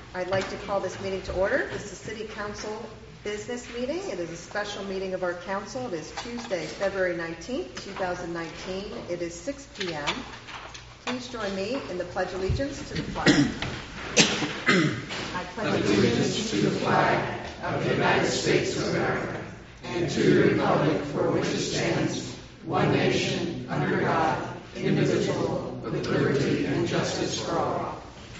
I'd like to call this meeting to order. This is City Council business meeting. It is a special meeting of our council. It is Tuesday, February 19th, 2019. It is 6 p.m. Please join me in the Pledge of Allegiance to the flag. I pledge allegiance to the flag of the United States of America and to the republic for which it stands, one nation, under God, indivisible, with liberty and justice for all.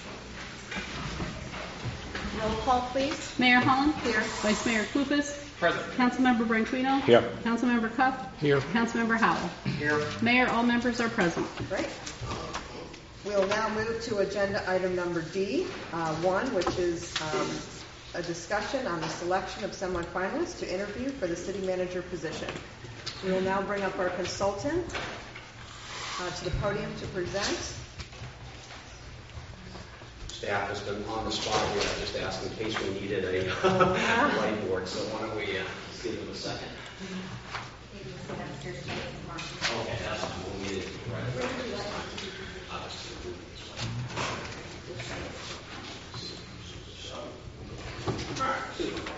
Roll call, please. Mayor Holland? Here. Vice Mayor Klupas? Present. Councilmember Branquino? Here. Councilmember Cuff? Here. Councilmember Howell? Here. Mayor, all members are present. Great. We'll now move to agenda item number D1, which is a discussion on the selection of semifinalists to interview for the city manager position. We will now bring up our consultant to the podium to present. Staff has been on the spot here. I just asked in case we needed a whiteboard, so why don't we give them a second? Okay, that's what we needed. I'll just move this way. All right, super.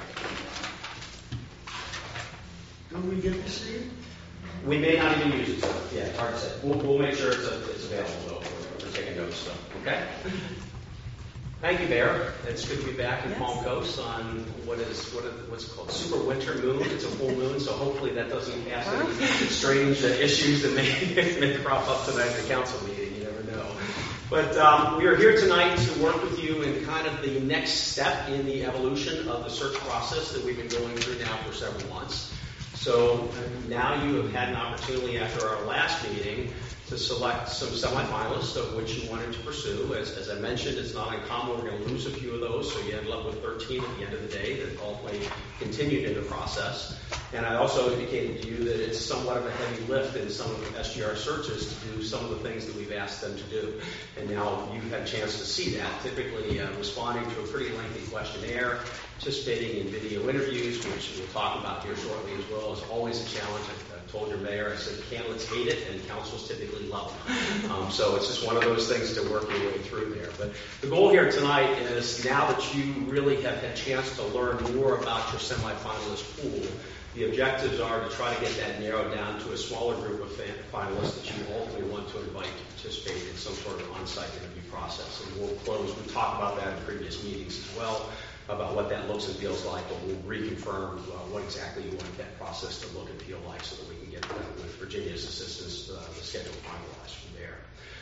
Do we get to see it? We may not even use it, so yeah, it's hard to say. We'll make sure it's available, though. We're taking notes, so, okay? Thank you, Mayor. It's good to be back in Palm Coast on what's called super winter moon. It's a full moon, so hopefully that doesn't cast any strange issues that may crop up tonight at the council meeting. You never know. But we are here tonight to work with you in kind of the next step in the evolution of the search process that we've been going through now for several months. So now you have had an opportunity after our last meeting to select some semifinalists of which you wanted to pursue. As I mentioned, it's not uncommon. We're going to lose a few of those, so you ended up with 13 at the end of the day that ultimately continued in the process. And I also indicated to you that it's somewhat of a heavy lift in some of the SGR searches to do some of the things that we've asked them to do. And now you've had a chance to see that, typically responding to a pretty lengthy questionnaire, participating in video interviews, which we'll talk about here shortly as well, is always a challenge. I told your mayor, I said, candidates hate it and councils typically love it. So it's just one of those things to work your way through there. But the goal here tonight is now that you really have had a chance to learn more about your semifinalist pool, the objectives are to try to get that narrowed down to a smaller group of finalists that you ultimately want to invite to participate in some sort of on-site interview process. And we'll talk about that in previous meetings as well, about what that looks and feels like, but we'll reconfirm what exactly you want that process to look and feel like so that we can get with Virginia's assistance the schedule finalized from there.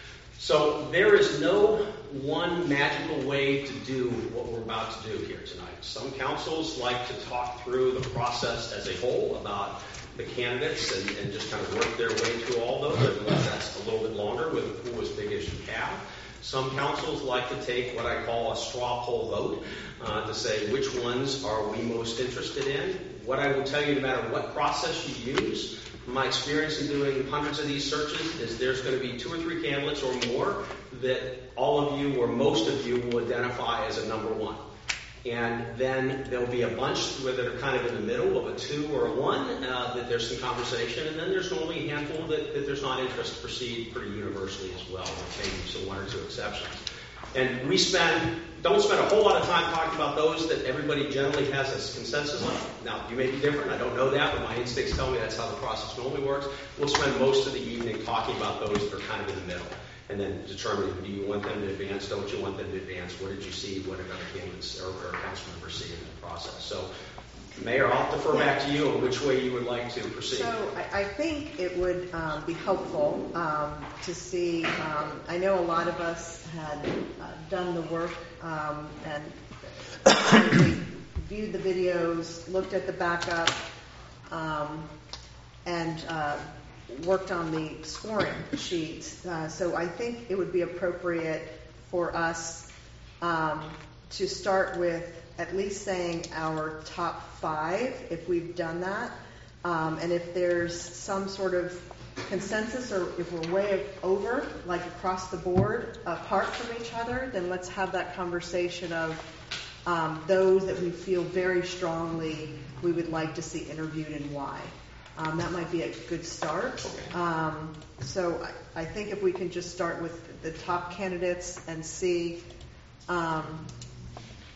So there is no one magical way to do what we're about to do here tonight. Some councils like to talk through the process as a whole about the candidates and just kind of work their way through all those, unless that's a little bit longer with a pool as big as you have. Some councils like to take what I call a straw poll vote to say which ones are we most interested in. What I will tell you, no matter what process you use, from my experience in doing hundreds of these searches, is there's going to be 2 or 3 candidates or more that all of you or most of you will identify as a number 1. And then there'll be a bunch that are kind of in the middle of a 2 or a 1, that there's some conversation, and then there's normally a handful that there's not interest to proceed pretty universally as well, with maybe some 1 or 2 exceptions. And we don't spend a whole lot of time talking about those that everybody generally has a consensus on. Now, you may be different, I don't know that, but my instincts tell me that's how the process normally works. We'll spend most of the evening talking about those that are kind of in the middle, and then determining, do you want them to advance, don't you want them to advance, what did you see, what did other candidates or council members see in the process. So, Mayor, I'll defer back to you on which way you would like to proceed. So I think it would be helpful to see, I know a lot of us had done the work and viewed the videos, looked at the backup, and worked on the scoring sheets. So I think it would be appropriate for us to start with at least saying our top 5, if we've done that. And if there's some sort of consensus or if we're way over, like across the board, apart from each other, then let's have that conversation of those that we feel very strongly we would like to see interviewed and why. That might be a good start. So I think if we can just start with the top candidates and see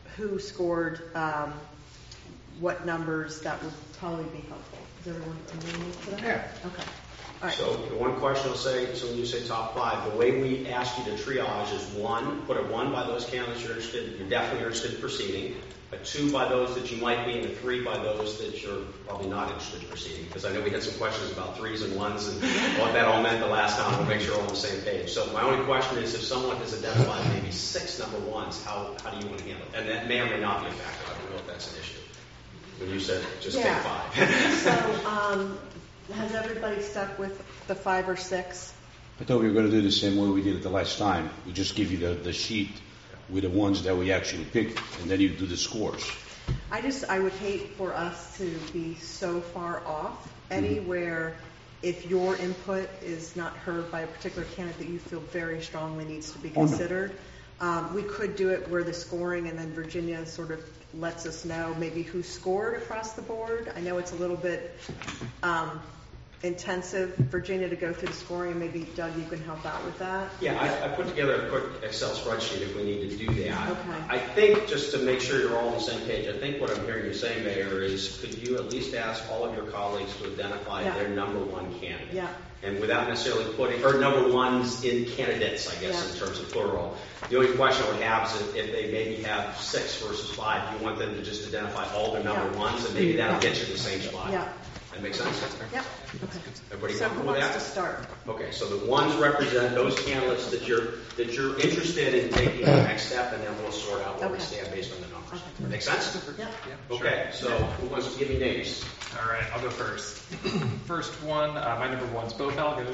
who scored what numbers, that would probably be helpful. Is everyone agreeing to that? Yeah. Okay. All right. So the one question I'll say, so when you say top 5, the way we ask you to triage is 1, put a 1 by those candidates you're definitely interested in proceeding, a 2 by those that you might be, and a 3 by those that you're probably not interested in proceeding. Because I know we had some questions about 3s and 1s and what that all meant the last time. We'll make sure we're on the same page. So my only question is, if someone has identified maybe 6 number 1s, how do you want to handle it? And that may or may not be a factor. I don't know if that's an issue. When you said just take 5. So, has everybody stuck with the 5 or 6? I thought we were going to do the same way we did it the last time. We just give you the sheet with the ones that we actually picked, and then you do the scores. I would hate for us to be so far off anywhere if your input is not heard by a particular candidate that you feel very strongly needs to be considered. We could do it where the scoring, and then Virginia sort of lets us know maybe who scored across the board. I know it's a little bit intensive, Virginia, to go through the scoring, and maybe Doug, you can help out with that. Yeah, I put together a quick Excel spreadsheet if we need to do that. Okay. I think, just to make sure you're all on the same page, I think what I'm hearing you say, Mayor, is could you at least ask all of your colleagues to identify their number 1 candidate? Yeah. And without necessarily putting, or number 1s in candidates, I guess, in terms of plural. The only question I would have is if they maybe have 6 versus 5, you want them to just identify all their number 1s, and maybe that'll get you to the same spot. Yeah. That makes sense? Yep. Okay. Everybody So who comfortable with wants that? to start? Okay, so the 1s represent those candidates that you're interested in taking the next step, and then we'll sort out where we Okay. stand based on the numbers. Okay. Make sense? Yep. Okay, so who wants to give me names? All right, I'll go first. First one, my number 1's Bo Falgo.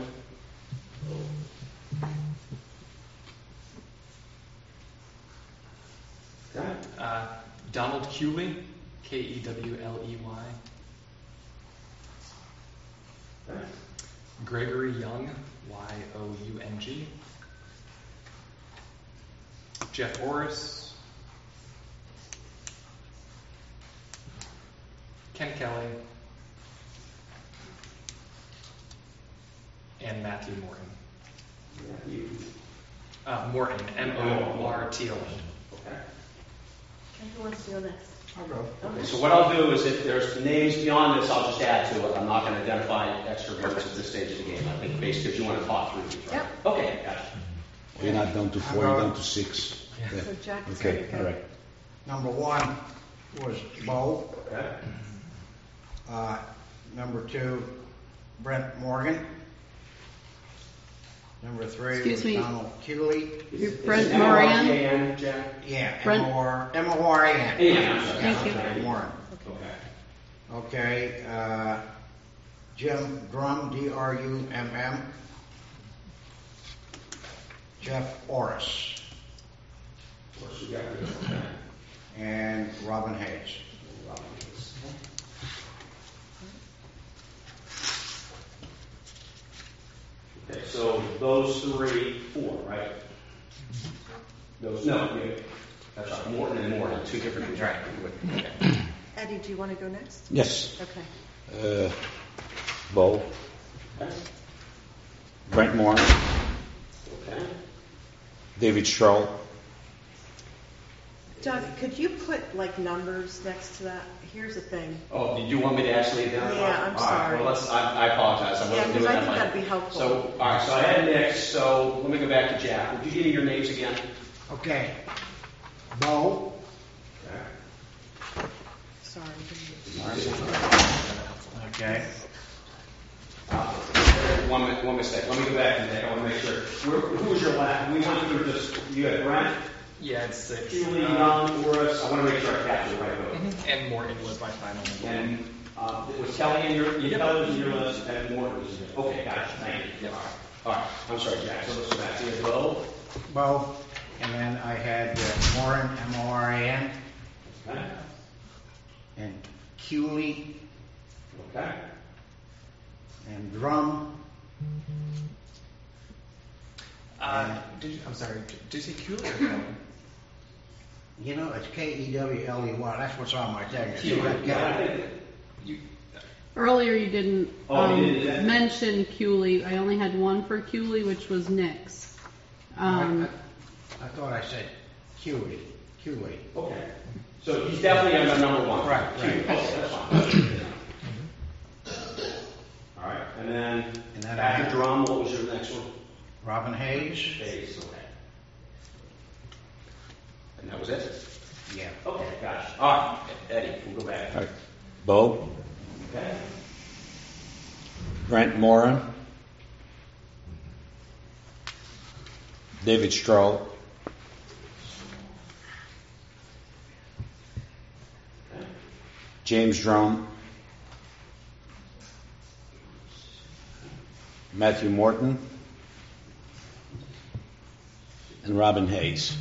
Okay. Donald Kewley, Kewley. Okay. Gregory Young, Young. Jeff Orris. Ken Kelly. And Matthew Morton. Morton, Morton. Okay. Okay, who wants to go next? I'll go. Okay, so what I'll do is if there's names beyond this, I'll just add to it. I'm not going to identify extra votes at this stage of the game. I think basically because you want to talk through these, right? Yep. Okay, gotcha. You're not down to 4, you're down to 6. Yeah. So Jack is Okay, ready to go. all right. Number 1 was Bo. Okay. Number 2, Brent Morgan. Number 3 Excuse was me. Donald Kewley. You're Brent Moran. M-O-R-N, Jack? Yeah, Brent- M-O-R-N. Yeah. Thank you. Brent Moran. Okay. Okay, Jim Drum, D-R-U-M-M. Jeff Orris. Of course, you got it. Okay. And Robin Hayes. Okay, so those 4, right? Those, no, that's right, Morton and Morton, 2 different things, right? Okay. Eddie, do you want to go next? Yes. Okay. Bo, Okay. Brent Moore, Okay. David Stroll. Doug, could you put like numbers next to that? Here's the thing. Oh, did you want me to actually identify? Yeah, I'm All right, sorry. well, I apologize. I Yeah, wasn't because doing I that think right. that'd be helpful. So, all right, so I had Nick, so let me go back to Jack. Would you give me your names again? Okay. Bo. Sorry. Okay. One mistake. Let me go back to Nick. I want to make sure. Who was your last? We went through just, you had Brent, Yeah, it's 6. Keely, Young, Orris. I want to make sure I captured the right vote. And Morton was my final number. And was Kelly in your Kelly was in your list and Morton was in your. Okay, gotcha. Thank you. Yep. All right. I'm sorry, Jack. So let's go back to you. Bo. Bo. And then I had Moran, M-O-R-A-N. Okay. And Kewley. Okay. And Drum. I'm sorry, did you say Kewley or Kelly? You know, it's K-E-W-L-E-Y. That's what's on my tag. You, Earlier you didn't Oh, you didn't do that? mention Kewley. I only had one for Kewley, which was Nick's. I thought I said Kewley. Cooley. Okay. So he's definitely under number one. Right. Okay, that's fine. All right, and then after Drum, what was your next one? Robin Hayes. Hayes, okay. And that was it? Yeah. Okay, gotcha. All right, Eddie, we'll go back. All right. Bo, Okay. Brent Moran, David Stroll, Okay. James Drum, Matthew Morton, and Robin Hayes.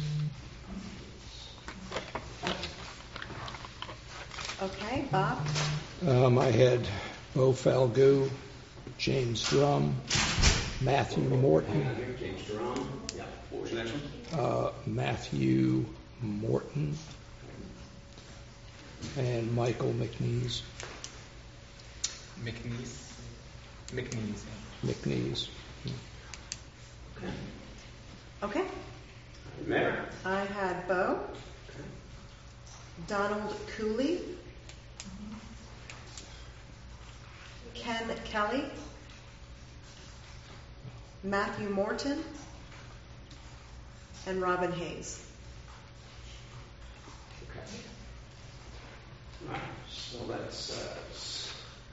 Okay, Bob? I had Bo Falgout, James Drum, Matthew Morton, James Drum. Yeah. What was your next one? Matthew Morton, and Michael McNeese. McNeese. Okay. Okay. Mayor. I had Bo, Donald Cooley, Ken Kelly, Matthew Morton, and Robin Hayes. Okay. All right, so that says.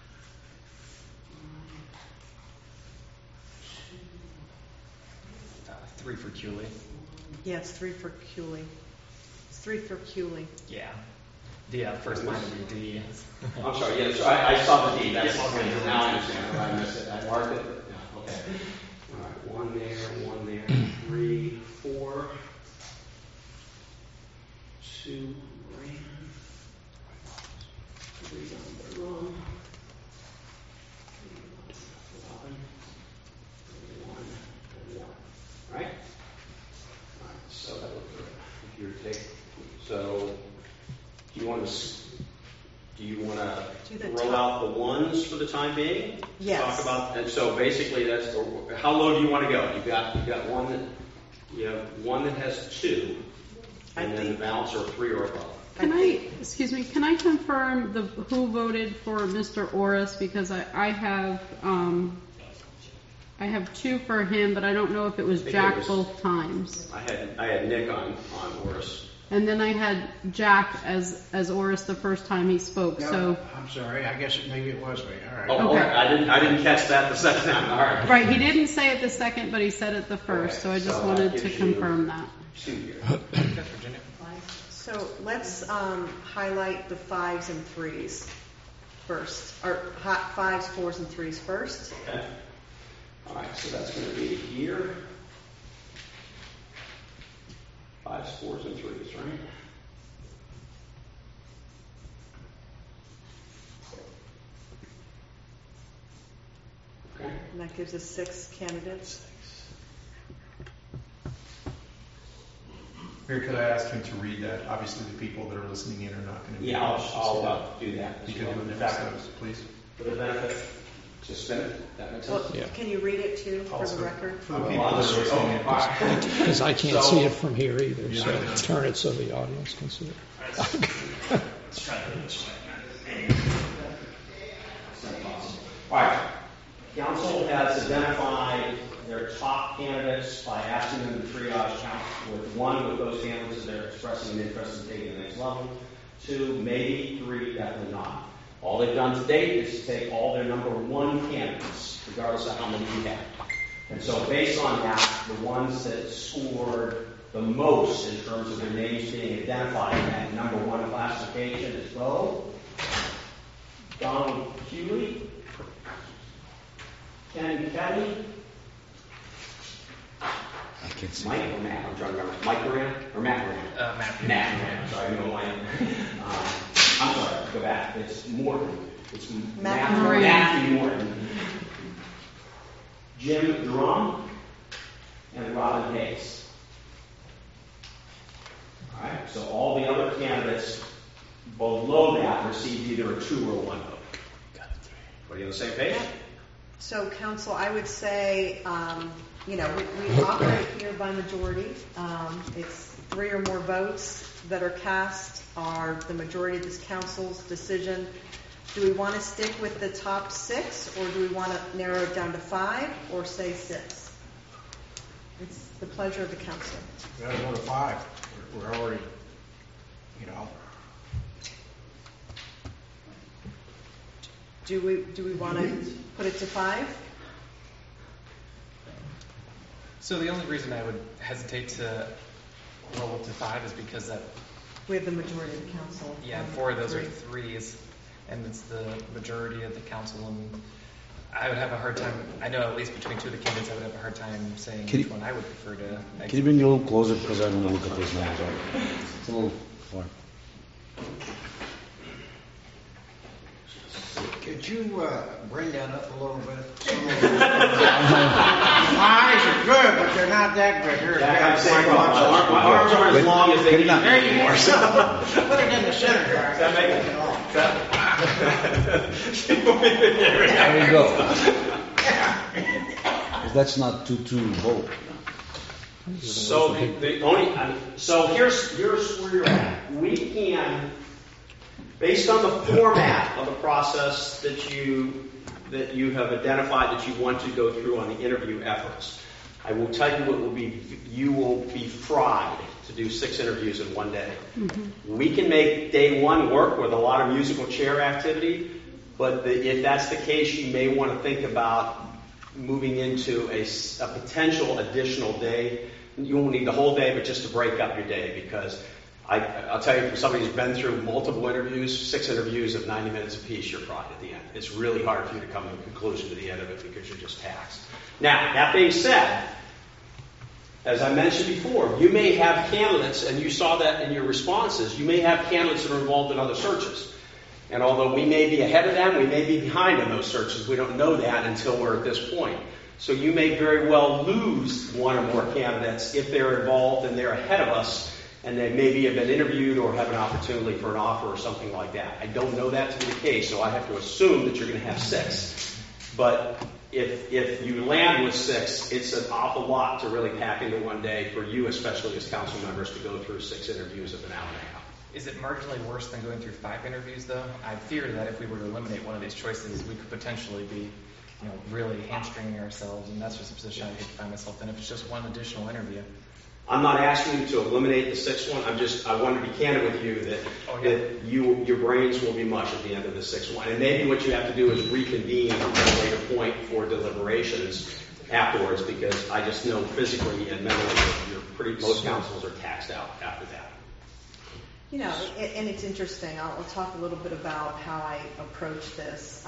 Three for Cooley. Yeah, it's 3 for Cooley. It's 3 for Cooley. Yeah. The first line would be D. I'm sorry, yeah, so I saw the D, that's okay, now I understand, I missed it, I marked it, but, yeah, okay. All right, one there, 3, 4, 2, Rand, 3 on the run, Robin, 1, and 1, right? All right, so that would be, if you were to take, so, do you want to Do the roll top. out the ones for the time being? Yes. Talk about, and so basically that's, how low do you want to go? You've got one that, you have one that has 2, I and then the think- balance are 3 or above. Can I confirm who voted for Mr. Orris, because I have 2 for him, but I don't know if it was I think Jack it was- both times. I had Nick on Oris. And then I had Jack as Orris the first time he spoke. No, So I'm sorry. I guess maybe it was me. All right. Oh, Okay. I didn't catch that the second time, all right. right, he didn't say it the second, but he said it the first. Okay, So I just so that wanted to gives you- confirm that. 2 here. That's Virginia. So let's highlight the 5s and 3s first, or 5s, 4s, and 3s first. Okay. All right, so that's going to be here. 5s, 4s, and 3s, right? Okay. And that gives us 6 candidates. Mayor, could I ask him to read that? Obviously, the people that are listening in are not going to be. Yeah, I'll do that. You could do it In next fact, time, please. for the benefit, just spin it. That makes Well, sense. Yeah. can you read it too, for Also, the record? For the people that are listening in. Okay, all right. Because I can't So- see it from here either, so Yeah. turn it so the audience can see it. All right. Council has identified their top candidates by asking them to triage count with 1 with those candidates that are expressing an interest in taking the next level, 2, maybe, 3, definitely not. All they've done to date is to take all their number 1 candidates, regardless of how many we have. And so based on that, the ones that scored the most in terms of their names being identified in that number 1 classification is Bo, Donald Hewley, Ken Kelly, I can't see. Mike or Matt? I'm trying to remember. Mike Moran or Matt Moran? Matt. Matt Moran. Sorry, I know Mike. I'm sorry. Go back. It's Morton. It's Matt Moran. Matthew Morton. Jim Drum and Robin Hayes. All right. So all the other candidates below that received either a 2 or a 1 vote. Are you on the same page? So, council, I would say, we operate here by majority. It's 3 or more votes that are cast are the majority of this council's decision. Do we want to stick with the top 6, or do we want to narrow it down to 5, or say 6? It's the pleasure of the council. We gotta go to 5. We're already, you know. Do we want to put it to 5? So the only reason I would hesitate to roll it to 5 is because that, We have the majority of the council. yeah, 4 of those are 3s, and it's the majority of the council, and I would have a hard time, I know at least between 2 of the candidates, I would have a hard time saying Can which you- one I would prefer to. Can you bring it a little closer because I don't want to look at this now. Sorry. It's a little far. Could you bring that up a little bit? My eyes are good, but they're not that good. They're I'm saying, my arms aren't as long as they need to be anymore. Put it in the center here. Does that make There you go. That's not too bold. So the only, so here's where you're at. We can, based on the format of the process that you have identified that you want to go through on the interview efforts, I will tell you what will be, you will be fried to do 6 interviews in one day. Mm-hmm. We can make day 1 work with a lot of musical chair activity, but if that's the case, you may want to think about moving into a potential additional day. You won't need the whole day, but just to break up your day, because I'll tell you, from somebody who's been through multiple interviews, 6 interviews of 90 minutes apiece, you're fried at the end. It's really hard for you to come to a conclusion to the end of it because you're just taxed. Now, that being said, as I mentioned before, you may have candidates, and you saw that in your responses, you may have candidates that are involved in other searches. And although we may be ahead of them, we may be behind in those searches. We don't know that until we're at this point. So you may very well lose 1 or more candidates if they're involved and they're ahead of us, and they maybe have been interviewed or have an opportunity for an offer or something like that. I don't know that to be the case, so I have to assume that you're going to have 6. But if you land with 6, it's an awful lot to really pack into one day for you, especially as council members, to go through 6 interviews of an hour and a half. Is it marginally worse than going through 5 interviews, though? I fear that if we were to eliminate one of these choices, we could potentially be, really hamstringing ourselves, and that's just a position I hate to find myself in if it's just 1 additional interview. I'm not asking you to eliminate the 6th one. I want to be candid with you that your brains will be mush at the end of the 6th one. And maybe what you have to do is reconvene at a later point for deliberations afterwards, because I just know physically and mentally most councils are taxed out after that. And it's interesting. I'll talk a little bit about how I approach this.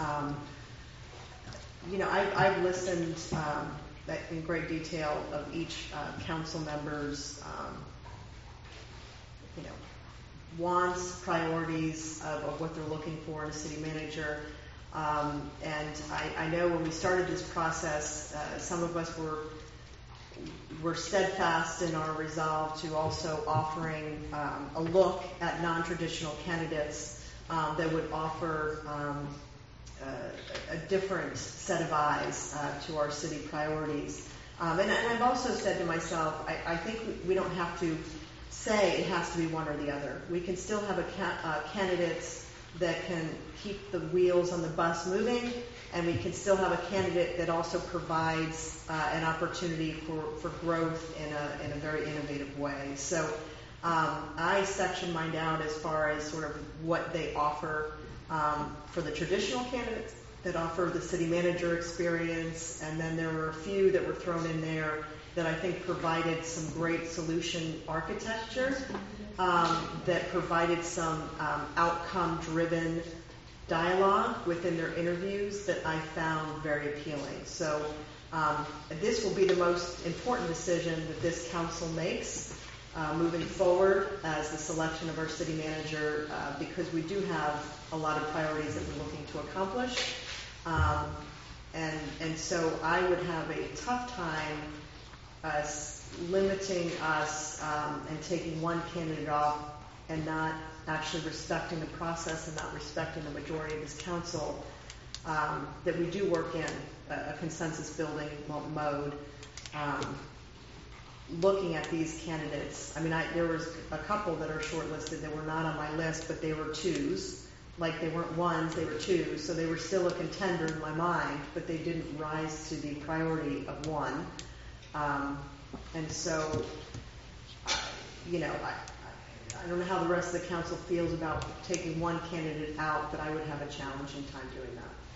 I've listened in great detail of each council member's, wants, priorities of what they're looking for in a city manager. And I know when we started this process, some of us were steadfast in our resolve to also offering a look at non-traditional candidates that would offer a different set of eyes to our city priorities. And I've also said to myself, I think we don't have to say it has to be one or the other. We can still have candidates that can keep the wheels on the bus moving, and we can still have a candidate that also provides an opportunity for growth in a very innovative way. So I section mine out as far as sort of what they offer for the traditional candidates that offer the city manager experience, and then there were a few that were thrown in there that I think provided some great solution architecture, that provided some outcome-driven dialogue within their interviews that I found very appealing. So this will be the most important decision that this council makes moving forward as the selection of our city manager, because we do have a lot of priorities that we're looking to accomplish. And so I would have a tough time limiting us and taking one candidate off and not actually respecting the process and not respecting the majority of this council, that we do work in a consensus building mode. looking at these candidates, I mean, there was a couple that are shortlisted that were not on my list, but they were twos. Like they weren't ones, they were twos, so they were still a contender in my mind, but they didn't rise to the priority of one. And so, you know, I don't know how the rest of the council feels about taking one candidate out, but I would have a challenging time doing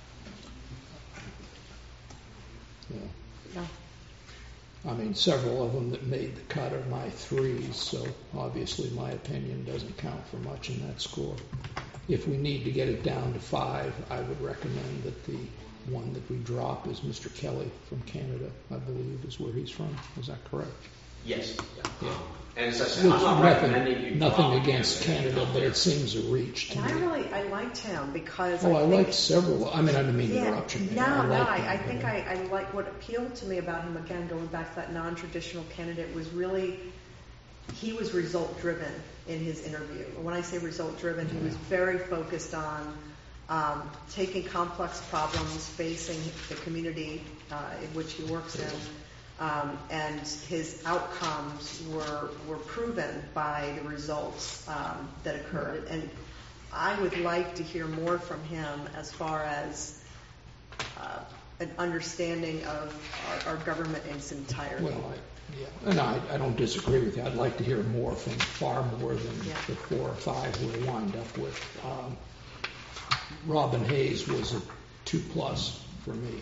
that. Yeah. No. I mean, several of them that made the cut are my threes, so obviously my opinion doesn't count for much in that score. If we need to get it down to 5, I would recommend that the one that we drop is Mr. Kelly from Canada, I believe is where he's from. Is that correct? Yes. Yeah. And as I said, I'm not recommending you nothing drop against him. Canada, but it seems a reach to And me. I liked him because Oh, I think, liked several. I mean, I didn't mean to yeah, interrupt you. no, I liked think him. I like what appealed to me about him, again, going back to that non-traditional candidate, was really, he was result-driven in his interview. When I say result-driven, he was very focused on taking complex problems facing the community in which he works in, and his outcomes were proven by the results that occurred. And I would like to hear more from him as far as an understanding of our government in its entirety. Well, and I don't disagree with you. I'd like to hear more from far more than the 4 or 5 we wind up with. Robin Hayes was a 2+ for me.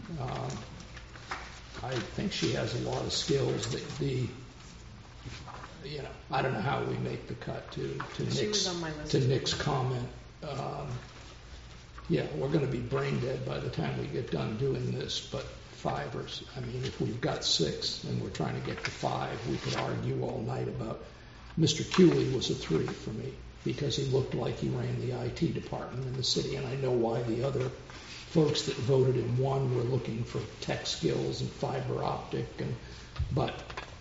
I think she has a lot of skills. I don't know how we make the cut to She was on my list. Nick's comment. Yeah, we're going to be brain dead by the time we get done doing this, but 5 or, I mean, if we've got 6 and we're trying to get to 5, we could argue all night about. Mr. Cooley was a 3 for me because he looked like he ran the IT department in the city, and I know why the other folks that voted in 1 were looking for tech skills and fiber optic, but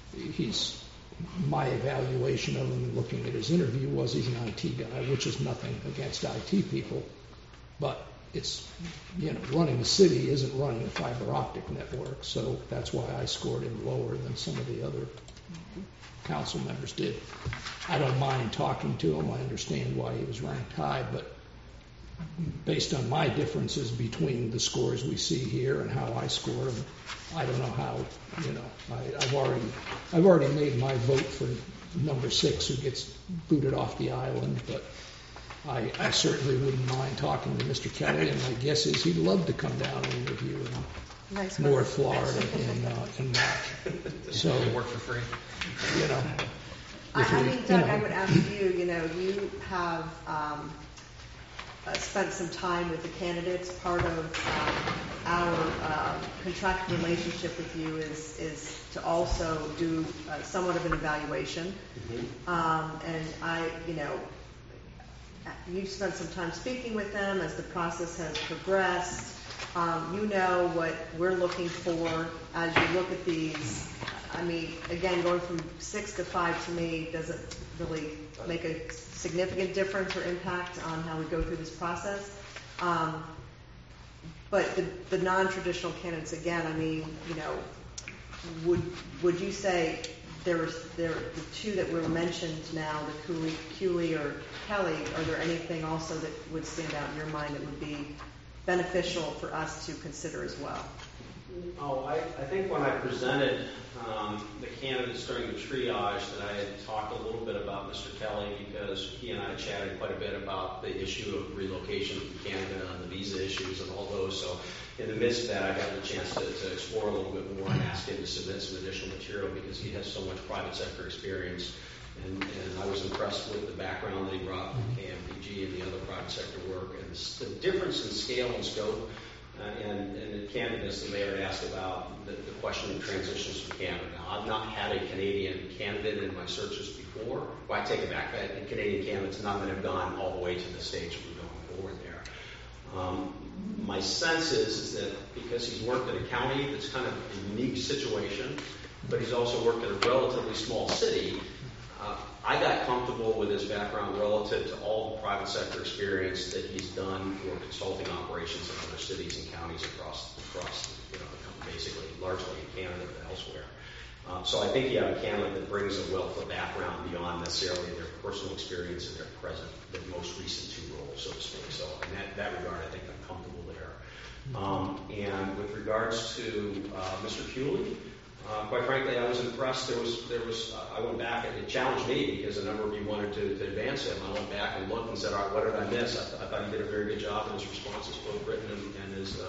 my evaluation of him and looking at his interview was he's an IT guy, which is nothing against IT people, but it's, running a city isn't running a fiber optic network, so that's why I scored him lower than some of the other council members did. I don't mind talking to him. I understand why he was ranked high, but based on my differences between the scores we see here and how I scored him, I don't know how, I've already made my vote for number 6 who gets booted off the island, but I certainly wouldn't mind talking to Mr. Kelly, and my guess is he'd love to come down and interview in North Florida in March. So work for free. I mean, Doug, I would ask you, you have spent some time with the candidates. Part of our contractual relationship with you is to also do somewhat of an evaluation. And you've spent some time speaking with them as the process has progressed. You know what we're looking for as you look at these. I mean, again, going from 6 to 5 to me doesn't really make a significant difference or impact on how we go through this process. But the non-traditional candidates, again, I mean, would you say the 2 that were mentioned now, the Cooley or Kelly, are there anything also that would stand out in your mind that would be beneficial for us to consider as well? Oh, I think when I presented the candidates during the triage that I had talked a little bit about Mr. Kelly because he and I chatted quite a bit about the issue of relocation from Canada and the visa issues and all those. So in the midst of that, I got the chance to explore a little bit more and ask him to submit some additional material because he has so much private sector experience. And I was impressed with the background that he brought from KMPG and the other private sector work and the difference in scale and scope. And in candidates, the mayor had asked about the question of transitions from Canada. Now, I've not had a Canadian candidate in my searches before. Well, I take it back. Canadian candidates, none that have gone all the way to the stage of going forward there. My sense is that because he's worked in a county that's kind of a unique situation, but he's also worked in a relatively small city, I got comfortable with his background relative to all the private sector experience that he's done for consulting operations in other cities and counties across basically largely in Canada but elsewhere. So I think you have a candidate that brings a wealth of background beyond necessarily their personal experience and their present, their most recent two roles, so to speak. So in that regard, I think I'm comfortable there. And with regards to Mr. Cooley, quite frankly, I was impressed. I went back and it challenged me because a number of you wanted to advance him. I went back and looked and said, all right, what did I miss? I thought he did a very good job in his responses, both written and his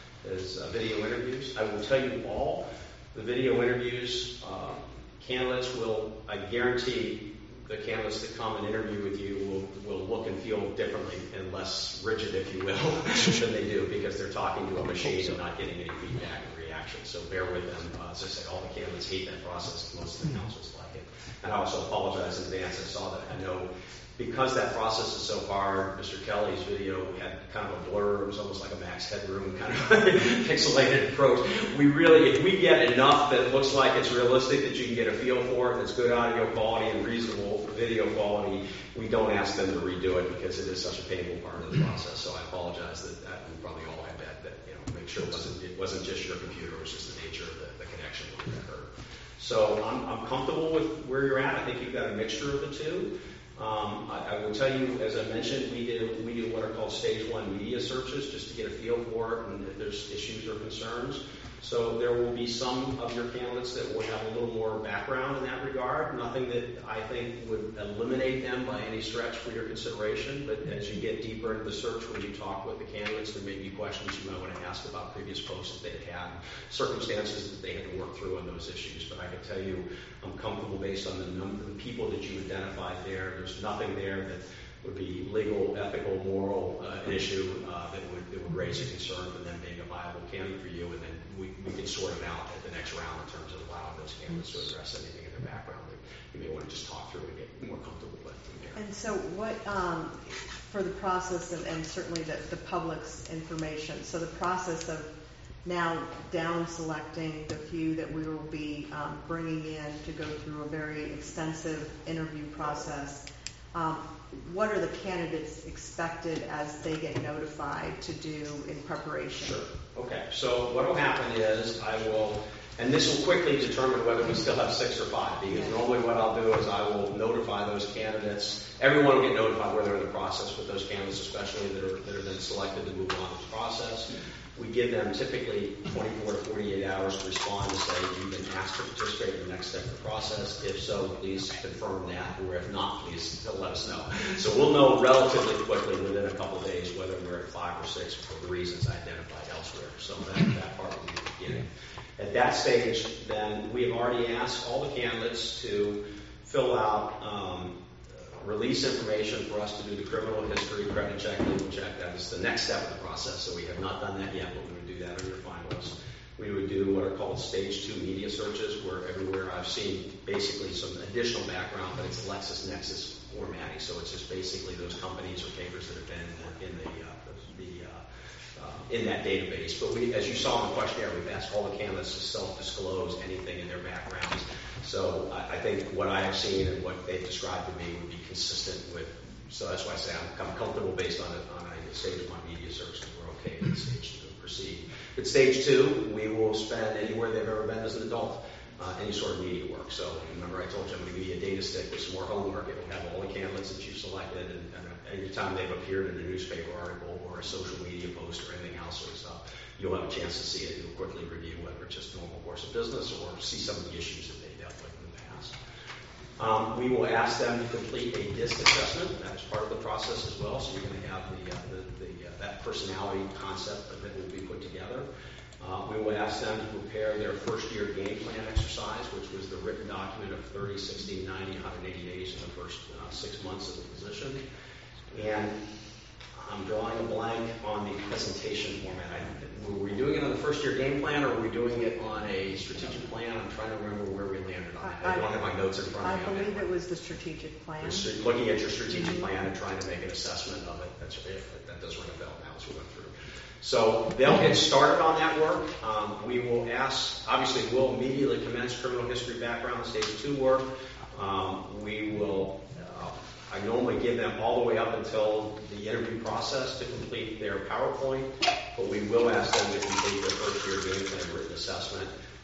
video interviews. I will tell you all the video interviews, candidates will, I guarantee the candidates that come and interview with you will look and feel differently and less rigid, if you will, than they do because they're talking to a machine and not getting any feedback and reaction. So bear with them. As I say, all the candidates hate that process. Most of the councils like it. And I also apologize in advance. I saw that. I know because that process is so hard, Mr. Kelly's video had kind of a blur. It was almost like a Max Headroom kind of pixelated approach. If we get enough that looks like it's realistic, that you can get a feel for it, that's good audio quality and reasonable video quality, we don't ask them to redo it because it is such a painful part of the process. So I apologize that we probably all had that make sure it wasn't just your computer, it was just the nature of the connection that occurred. So I'm comfortable with where you're at. I think you've got a mixture of the two. I will tell you, as I mentioned, we do what are called stage 1 media searches just to get a feel for it and if there's issues or concerns. So there will be some of your candidates that will have a little more background in that regard. Nothing that I think would eliminate them by any stretch for your consideration. But as you get deeper into the search, when you talk with the candidates, there may be questions you might want to ask about previous posts that they had, circumstances that they had to work through on those issues. But I can tell you, I'm comfortable based on the number of people that you identified there. There's nothing there that would be legal, ethical, moral an issue that would raise a concern for them being a viable candidate for you, and then we can sort them out at the next round in terms of allowing those candidates to address anything in their background that you may want to just talk through and get more comfortable with from there. And so what, for the process and certainly the public's information, so the process of now down selecting the few that we will be bringing in to go through a very extensive interview process, what are the candidates expected as they get notified to do in preparation? Sure. Okay. So what will happen is I will, and this will quickly determine whether we still have 6 or 5, because normally what I'll do is I will notify those candidates. Everyone will get notified where they're in the process with those candidates, especially that are then selected to move on to the process. We give them typically 24 to 48 hours to respond to say, you've been asked to participate in the next step of the process. If so, please confirm that, or if not, please let us know. So we'll know relatively quickly within a couple of days whether we're at 5 or 6 for the reasons identified elsewhere. So that part will be the beginning. At that stage, then, we have already asked all the candidates to fill out release information for us to do the criminal history, credit check, legal check. That is the next step of the process. So we have not done that yet, but we would do that on your finalists. We would do what are called stage 2 media searches, where everywhere I've seen basically some additional background, but it's LexisNexis formatting. So it's just basically those companies or papers that have been in that database. But as you saw in the questionnaire, we've asked all the candidates to self-disclose anything in their backgrounds. So I think what I have seen and what they've described to me would be consistent with. So that's why I say I'm comfortable based on a stage 1 media search that we're okay with stage 2 to proceed. At stage 2, we will spend anywhere they've ever been as an adult, any sort of media work. So remember I told you I'm going to give you a data stick with some more homework. It will have all the candidates that you've selected and any time they've appeared in a newspaper article or a social media post or anything else or stuff, you'll have a chance to see it. You'll quickly review whether it's just normal course of business or see some of the issues that they dealt with in the past. We will ask them to complete a DISC assessment. That is part of the process as well. So you're going to have that personality concept that will be put together. We will ask them to prepare their first year game plan exercise, which was the written document of 30, 60, 90, 180 days in the first 6 months of the position. And I'm drawing a blank on the presentation format. Were we doing it on the first year game plan, or were we doing it on a strategic plan? I'm trying to remember where we landed on it. I don't have my notes in front of me. I believe it was the strategic plan. Looking at your strategic plan and trying to make an assessment of it. That does ring a bell now as we went through. So they'll get started on that work. We will ask, obviously we'll immediately commence criminal history background stage 2 work. We will I normally give them all the way up until the interview process to complete their PowerPoint, but we will ask them to complete their first year game plan written assessment.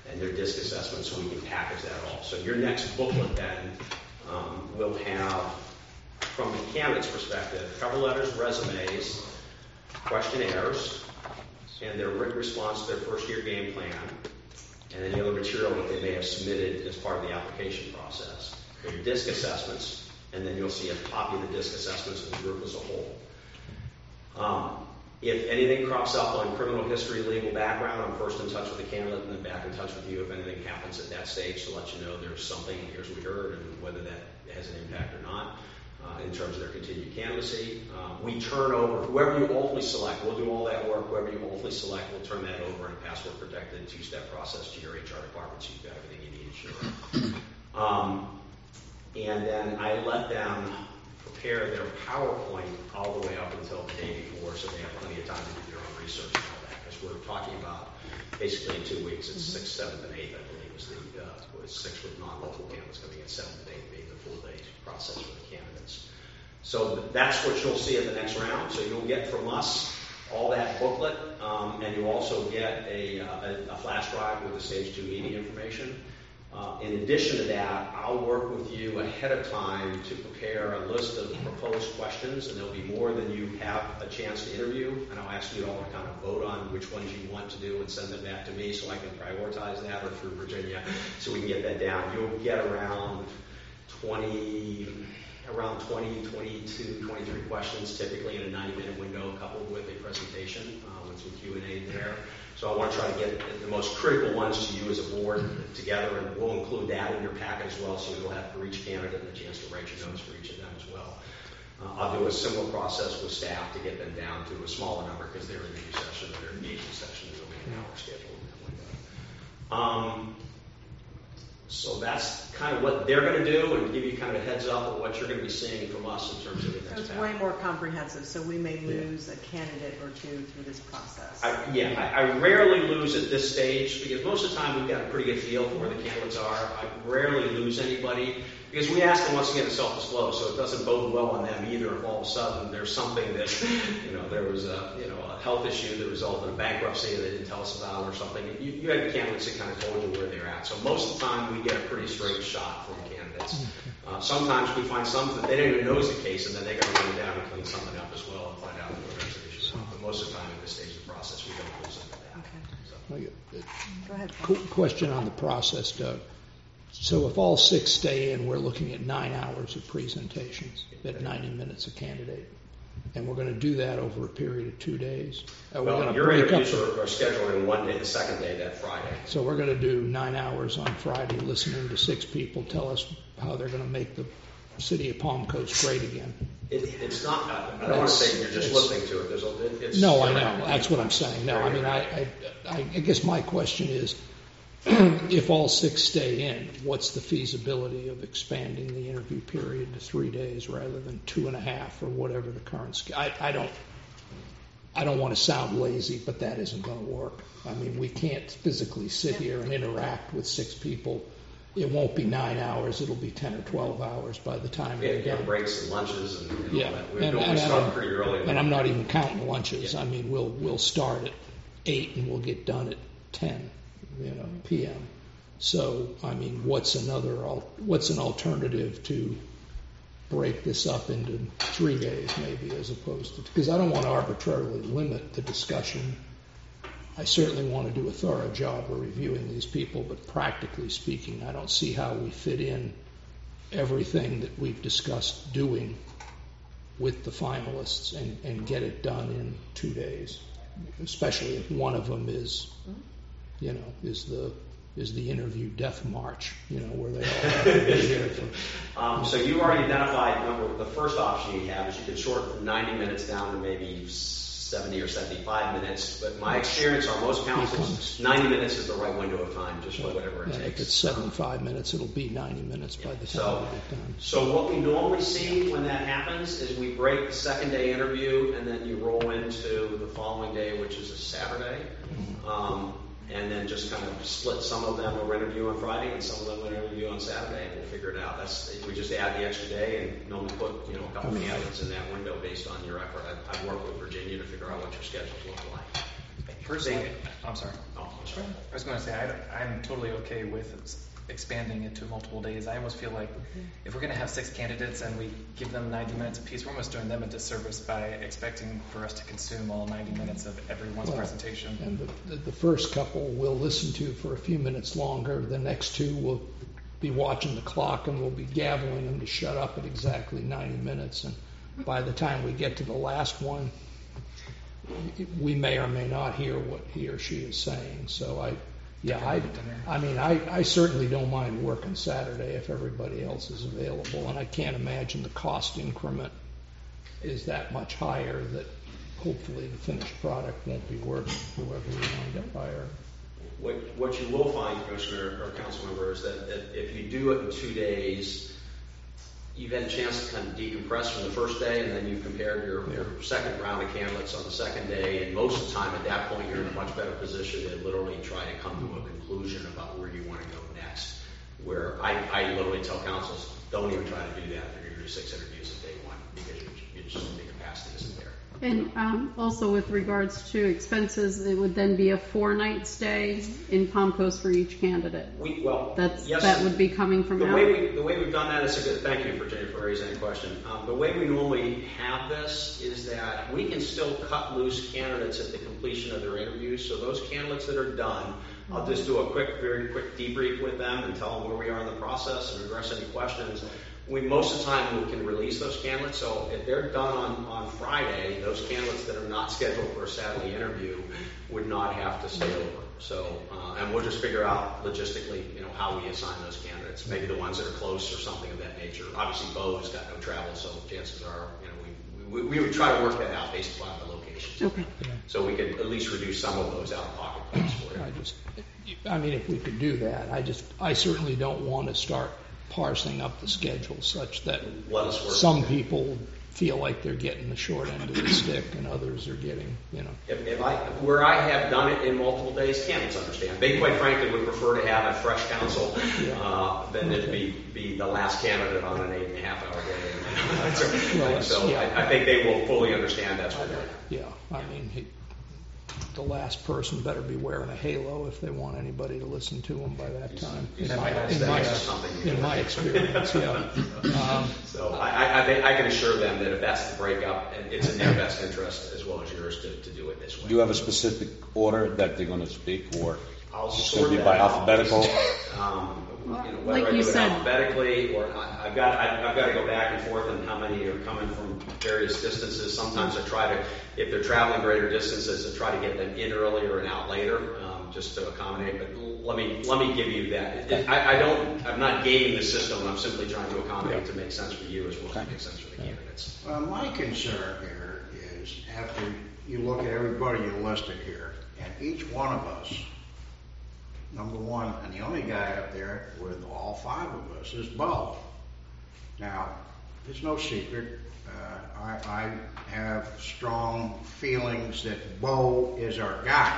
and their disc assessment, so we can package that all. So your next booklet then will have, from the candidate's perspective, cover letters, resumes, questionnaires, and their written response to their first year game plan, and any other material that they may have submitted as part of the application process. Their disc assessments, and then you'll see a copy of the disc assessments of the group as a whole. If anything crops up on criminal history, legal background, I'm first in touch with the candidate and then back in touch with you if anything happens at that stage to let you know there's something, here's what we heard, and whether that has an impact or not in terms of their continued candidacy. We turn over, whoever you ultimately select, we'll do all that work, whoever you ultimately select, we'll turn that over in a password-protected two-step process to your HR department so you've got everything you need to share. And then I let them prepare their PowerPoint all the way up until the day before, so they have plenty of time to do their own research and all that. Because we're talking about basically in 2 weeks, it's 6th, 7th, and 8th, I believe, was 6 with non-local candidates coming in, 7th and 8th being the full day process for the candidates. So that's what you'll see at the next round. So you'll get from us all that booklet, and you'll also get a flash drive with the Stage 2 meeting information. In addition to that, I'll work with you ahead of time to prepare a list of proposed questions, and there'll be more than you have a chance to interview, and I'll ask you all to kind of vote on which ones you want to do and send them back to me so I can prioritize that, or through Virginia, so we can get that down. You'll get around 20, 22, 23 questions, typically in a 90-minute window, coupled with a presentation with some Q&A there. So I want to try to get the most critical ones to you as a board together, and we'll include that in your packet as well, so you'll have for each candidate a chance to write your notes for each of them as well. I'll do a similar process with staff to get them down to a smaller number because their interview session or their engagement session is only an hour scheduled in that window. So that's kind of what they're going to do, and give you kind of a heads up of what you're going to be seeing from us in terms of the next So it's path. way more comprehensive, so we may lose a candidate or two through this process. I rarely lose at this stage, because most of the time we've got a pretty good feel for where the candidates are. I rarely lose anybody, because we ask them once again to self-disclose, so it doesn't bode well on them either if all of a sudden there's something that, there was a health issue that resulted in bankruptcy that they didn't tell us about or something. You had candidates that kind of told you where they're at. So most of the time we get a pretty straight shot from candidates. Sometimes we find some that they don't even know is the case, and then they got to run down and clean something up as well and find out what there's an issue. But most of the time at this stage of the process, we don't lose them to that. Okay. Go ahead, Paul. Question on the process, Doug. So if all 6 stay in, we're looking at 9 hours of presentations at 90 minutes a candidate. And we're going to do that over a period of 2 days. Your interviews are scheduled in one day, the second day, that Friday. So we're going to do 9 hours on Friday, listening to 6 people tell us how they're going to make the city of Palm Coast great again. It's not. I don't want to say you're just listening to it. No, I know. That's what I'm saying. No, I mean, I guess my question is, if all 6 stay in, what's the feasibility of expanding the interview period to 3 days rather than 2.5 or whatever the current schedule? I don't want to sound lazy, but that isn't going to work. I mean, we can't physically sit here and interact with 6 people. It won't be 9 hours. It'll be 10 or 12 hours by the time we're done. Yeah, breaks and lunches and all that. We start pretty early. And I'm not even counting lunches. Yeah. I mean, we'll start at 8 and we'll get done at 10. PM. So, I mean, what's an alternative to break this up into 3 days maybe as opposed to, because I don't want to arbitrarily limit the discussion. I certainly want to do a thorough job of reviewing these people, but practically speaking, I don't see how we fit in everything that we've discussed doing with the finalists and get it done in 2 days, especially if one of them is the interview death march, where they all have to be here for. So you already identified the first option you have is you can shorten from 90 minutes down to maybe 70 or 75 minutes. But my experience on most councils, 90 minutes is the right window of time, just for whatever it takes. If it's 75 minutes, it'll be 90 minutes by the time we get done. So what we normally see when that happens is we break the second day interview, and then you roll into the following day, which is a Saturday. And then just kind of split some of them will interview on Friday and some of them will interview on Saturday, and we'll figure it out. We just add the extra day and normally put a couple of candidates in that window based on your effort. I've worked with Virginia to figure out what your schedules look like. Personally, I'm sorry. Oh, I was going to say, I'm totally okay with expanding it to multiple days. I almost feel like if we're going to have 6 candidates and we give them 90 minutes apiece, we're almost doing them a disservice by expecting for us to consume all 90 minutes of everyone's presentation. And the first couple we'll listen to for a few minutes longer. The next 2 will be watching the clock and we'll be gaveling them to shut up at exactly 90 minutes. And by the time we get to the last one, we may or may not hear what he or she is saying. So I certainly don't mind working Saturday if everybody else is available, and I can't imagine the cost increment is that much higher that hopefully the finished product won't be worth whoever we wind up hiring. What you will find, Commissioner or Council Member, is that if you do it in 2 days, you've had a chance to kind of decompress from the first day, and then you've compared your second round of candidates on the second day, and most of the time at that point you're in a much better position to literally try to come to a conclusion about where you want to go next. Where I literally tell councils, don't even try to do that. You're going to do 6 interviews at day 1 because the capacity isn't there. And also with regards to expenses, it would then be a 4-night stay in Palm Coast for each candidate. That would be coming from the way we've done that is a good. Thank you for raising that question. The way we normally have this is that we can still cut loose candidates at the completion of their interviews. So those candidates that are done, I'll just do a very quick debrief with them and tell them where we are in the process and address any questions. Most of the time we can release those candidates, so if they're done on Friday, those candidates that are not scheduled for a Saturday interview would not have to stay over. So, and we'll just figure out logistically, how we assign those candidates. Maybe the ones that are close or something of that nature. Obviously, Bo has got no travel, so chances are, we would try to work that out based upon the locations. Okay. So we could at least reduce some of those out-of-pocket costs for you. If we could do that, I certainly don't want to start parsing up the schedule such that some people feel like they're getting the short end of the stick and others are getting, Where I have done it in multiple days, candidates understand. They quite frankly would prefer to have a fresh counsel than to be the last candidate on an 8.5-hour day. I think they will fully understand that's what they're doing. The last person better be wearing a halo if they want anybody to listen to them by that time. In my experience, So I can assure them that if that's the breakup, it's in their best interest as well as yours to do it this way. Do you have a specific order that they're going to speak, or I'll it's sort going to be that by out. alphabetical? Whether like I do you it said, alphabetically or I've got to go back and forth on how many are coming from various distances. Sometimes I try to, if they're traveling greater distances, I try to get them in earlier and out later, just to accommodate. But let me give you that. I'm not gaming the system. I'm simply trying to accommodate to make sense for you as well as make sense for the candidates. My concern here is after you look at everybody you listed here, and each one of us, number one, and the only guy up there with all 5 of us is Bo. Now, it's no secret. I have strong feelings that Bo is our guy.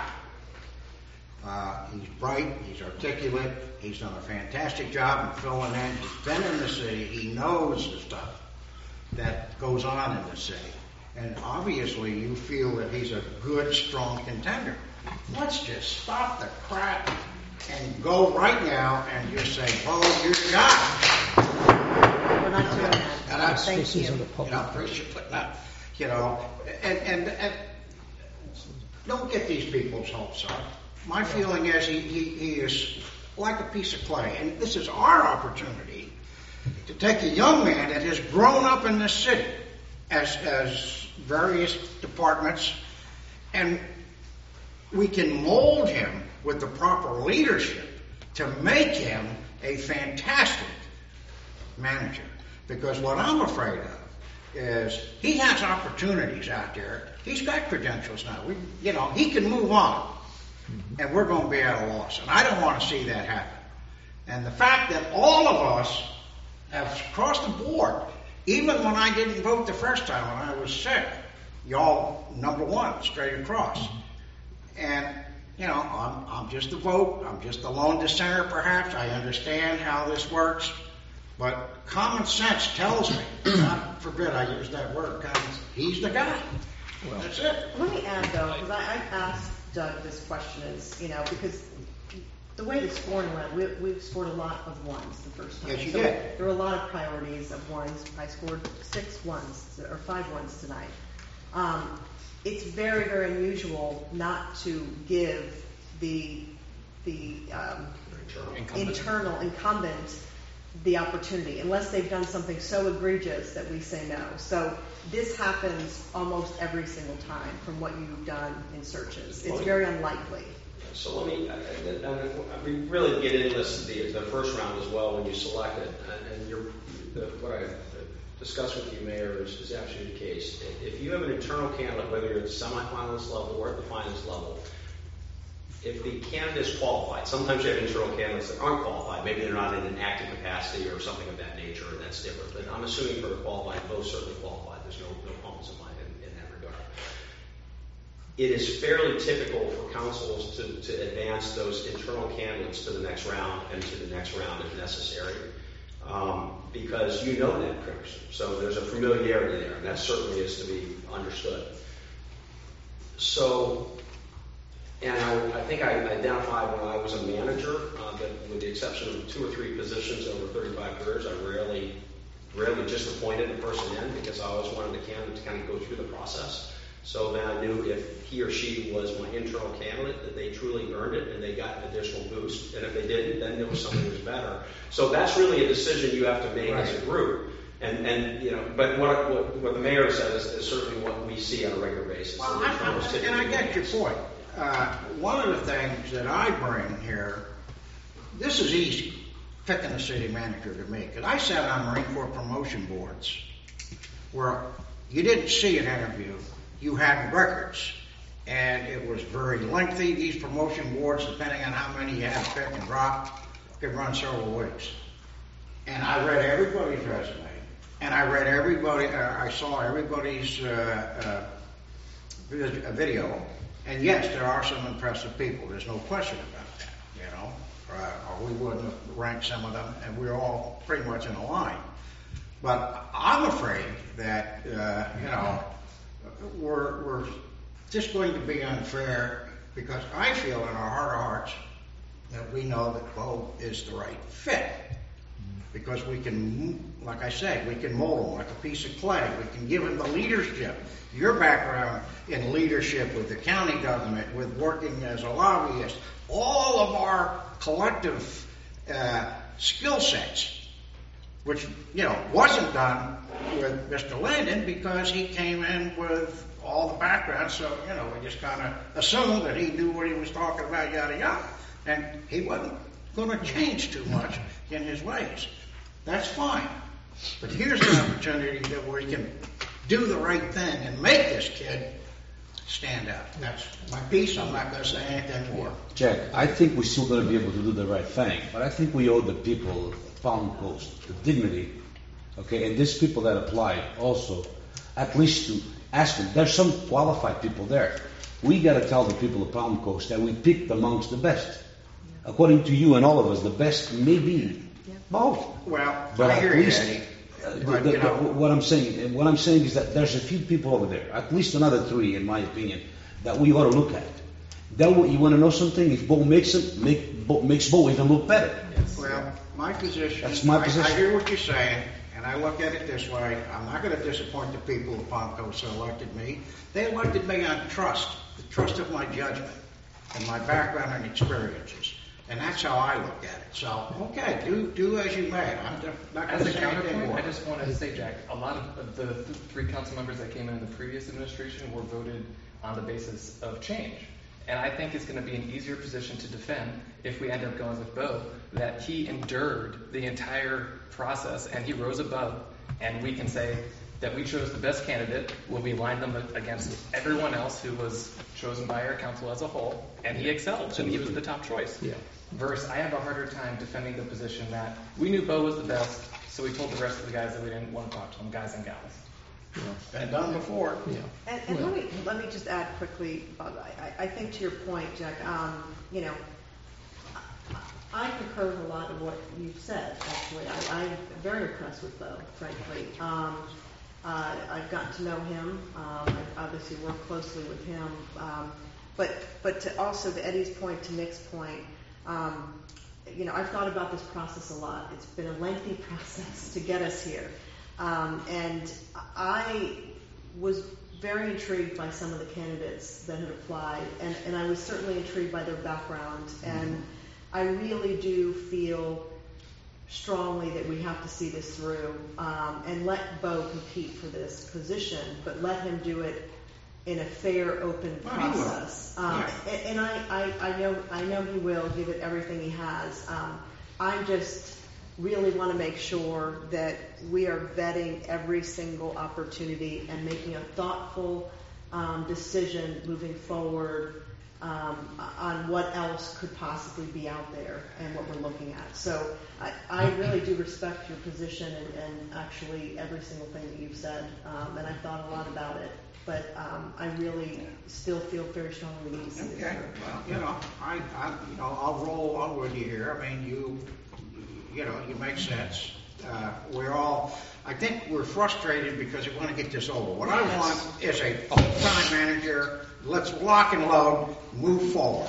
He's bright, he's articulate, he's done a fantastic job in filling in. He's been in the city, he knows the stuff that goes on in the city. And obviously you feel that he's a good, strong contender. Let's just stop the crap and go right now and just say, Bo, you're the guy. We're not doing that. And Thank you. I appreciate that. And don't get these people's hopes up. My feeling is he is like a piece of clay, and this is our opportunity to take a young man that has grown up in this city as various departments, and we can mold him with the proper leadership to make him a fantastic manager. Because what I'm afraid of is he has opportunities out there. He's got credentials now. He can move on, and we're going to be at a loss. And I don't want to see that happen. And the fact that all of us have across the board, even when I didn't vote the first time when I was sick, y'all number one straight across. And I'm just a vote. I'm just a lone dissenter, perhaps. I understand how this works. But common sense tells me, God forbid I use that word, he's the guy. That's it. Let me add, though, because I asked Doug this question is, because the way the scoring went, we scored a lot of ones the first time. Yes, you So did. there were a lot of priorities of ones. I scored 6 ones or 5 ones tonight. It's very, very unusual not to give the internal incumbent the opportunity, unless they've done something so egregious that we say no. So this happens almost every single time from what you've done in searches. It's very unlikely. So let me, we really get into this, the first round as well when you select it, and what I discussed with you, Mayor, is actually the case. If you have an internal candidate, whether you're at the semifinalist level or at the finalist level, if the candidate is qualified, sometimes you have internal candidates that aren't qualified, maybe they're not in an active capacity or something of that nature, and that's different. But I'm assuming for the qualified, both certainly qualified. There's no qualms in mind in that regard. It is fairly typical for councils to advance those internal candidates to the next round and to the next round if necessary, because you know that person. So there's a familiarity there, and that certainly is to be understood. So, and I think I identified when I was a manager that with the exception of 2 or 3 positions over 35 years, I rarely just appointed a person in because I always wanted the candidate to kind of go through the process. So then I knew if he or she was my internal candidate that they truly earned it and they got an additional boost. And if they didn't, then there was something that was better. So that's really a decision you have to make as a group. And but what the mayor said is certainly what we see on a regular basis. Well, and I get your point. One of the things that I bring here, this is easy, picking a city manager to me, because I sat on Marine Corps promotion boards where you didn't see an interview, you had records, and it was very lengthy. These promotion boards, depending on how many you had to pick and drop, could run several weeks. And I read everybody's resume, and I saw everybody's video. And yes, there are some impressive people. There's no question about that, or we wouldn't have ranked some of them, and we're all pretty much in a line. But I'm afraid that, we're just going to be unfair because I feel in our heart of hearts that we know that Bo is the right fit. Because we can, like I said, we can mold him like a piece of clay. We can give him the leadership. Your background in leadership with the county government, with working as a lobbyist, all of our collective skill sets, which, wasn't done with Mr. Landon because he came in with all the background. So, we just kind of assumed that he knew what he was talking about, yada, yada. And he wasn't going to change too much in his ways. That's fine. But here's an opportunity where he can do the right thing and make this kid stand up. That's my piece. I'm not going to say anything more. Jack, I think we're still going to be able to do the right thing, but I think we owe the people of Palm Coast the dignity, okay, and these people that applied also, at least to ask them. There's some qualified people there. We got to tell the people of Palm Coast that we picked amongst the best. According to you and all of us, the best may be both. Well, but I hear at least, you, Eddie. What I'm saying is that there's a few people over there, at least another 3, in my opinion, that we ought to look at. Then you want to know something? If Bo makes Bo even look better. Yes. Well, my position. That's my position. I hear what you're saying, and I look at it this way. I'm not going to disappoint the people of Palm Coast who elected me. They elected me on trust, the trust of my judgment and my background and experiences. And that's how I look at it. So, okay, do as you may. I'm not going to say anything more. I just want to say, Jack, a lot of the 3 council members that came in the previous administration were voted on the basis of change. And I think it's going to be an easier position to defend if we end up going with Bo, that he endured the entire process and he rose above, and we can say that we chose the best candidate when we lined them against everyone else who was chosen by our council as a whole, and he excelled, and he was the top choice. Yeah. Versus, I have a harder time defending the position that we knew Bo was the best, so we told the rest of the guys that we didn't want to talk to them, guys and gals. Yeah. Been done before. Yeah. And let me just add quickly, I think to your point, Jack, I concur with a lot of what you've said, actually. I'm very impressed with Bo, frankly. I've gotten to know him. I've obviously worked closely with him. But to also, to Eddie's point, to Nick's point, I've thought about this process a lot. It's been a lengthy process to get us here. And I was very intrigued by some of the candidates that had applied, and I was certainly intrigued by their background. And I really do feel strongly that we have to see this through and let Bo compete for this position, but let him do it in a fair, open process. And I know he will give it everything he has. I just really want to make sure that we are vetting every single opportunity and making a thoughtful decision moving forward on what else could possibly be out there and what we're looking at. So I really do respect your position and actually every single thing that you've said, and I've thought a lot about it. But I really still feel very strongly we need to see this through. Well, I'll roll on with you here. I mean, you make sense. I think we're frustrated because we want to get this over. What I want is a full-time manager. Let's lock and load, move forward.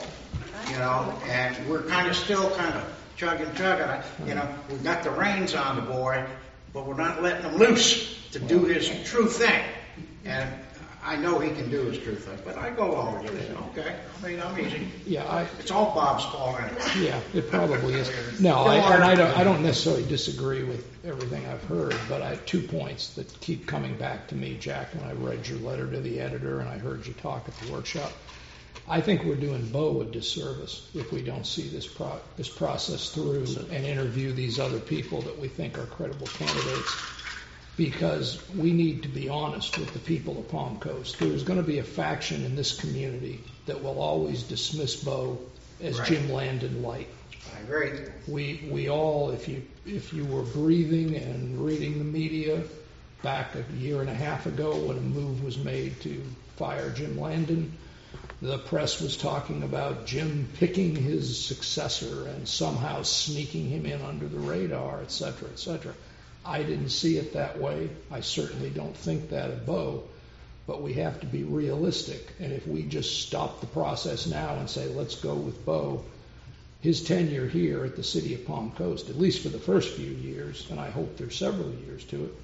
And we're still chugging. We've got the reins on the boy, but we're not letting him loose to do his true thing. And I know he can do his true thing, but I go along with it. Okay, I mean, I'm easy. Yeah, it's all Bob's fault anyway. Yeah, it probably is. No, I don't necessarily disagree with everything I've heard, but I have 2 points that keep coming back to me, Jack. When I read your letter to the editor and I heard you talk at the workshop, I think we're doing Bo a disservice if we don't see this process through and interview these other people that we think are credible candidates. Because we need to be honest with the people of Palm Coast. There's going to be a faction in this community that will always dismiss Bo as Jim Landon light. I agree. We all, if you were breathing and reading the media back a year and a half ago when a move was made to fire Jim Landon, the press was talking about Jim picking his successor and somehow sneaking him in under the radar, et cetera, et cetera. I didn't see it that way. I certainly don't think that of Bo, but we have to be realistic. And if we just stop the process now and say, let's go with Bo, his tenure here at the city of Palm Coast, at least for the first few years, and I hope there's several years to it,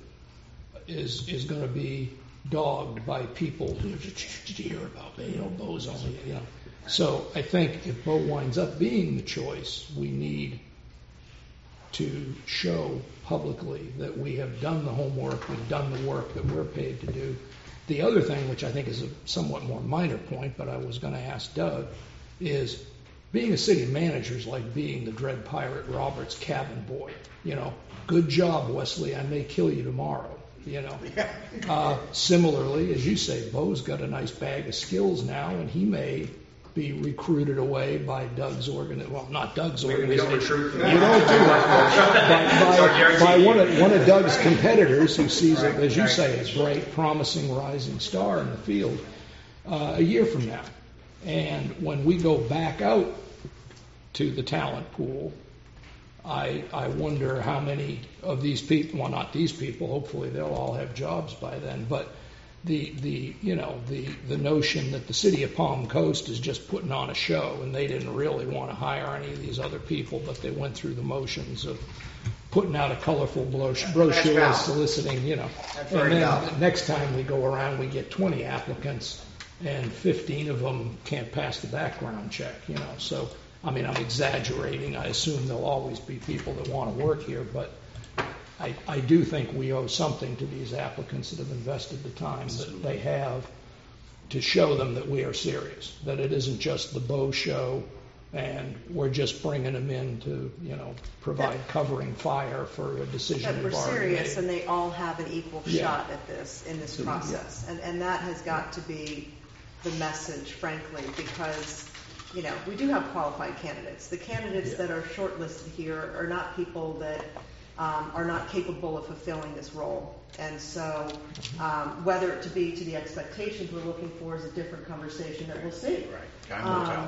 is going to be dogged by people who did you hear about Bo's only, So I think if Bo winds up being the choice, we need to show publicly that we have done the homework, we've done the work that we're paid to do. The other thing, which I think is a somewhat more minor point, but I was going to ask Doug, is being a city manager is like being the Dread Pirate Robert's cabin boy. Good job, Wesley, I may kill you tomorrow. Similarly, as you say, Bo's got a nice bag of skills now, and he may be recruited away by Doug's organization. Well, not Doug's organization. We don't recruit. You don't do that. By one of Doug's competitors who sees it, as you say, as bright, promising, rising star in the field a year from now. And when we go back out to the talent pool, I wonder how many of these people, well, not these people, hopefully they'll all have jobs by then, but the notion that the city of Palm Coast is just putting on a show and they didn't really want to hire any of these other people, but they went through the motions of putting out a colorful brochure soliciting, And then next time we go around, we get 20 applicants and 15 of them can't pass the background check, So, I'm exaggerating. I assume there'll always be people that want to work here, but I do think we owe something to these applicants that have invested the time that they have to show them that we are serious, that it isn't just the Bo show and we're just bringing them in to, provide covering fire for a decision that we're serious and they all have an equal shot at this in this process. And that has got to be the message, frankly, because we do have qualified candidates. The candidates that are shortlisted here are not people that are not capable of fulfilling this role. And so whether it to be to the expectations we're looking for is a different conversation that we'll see. Right. Time will tell.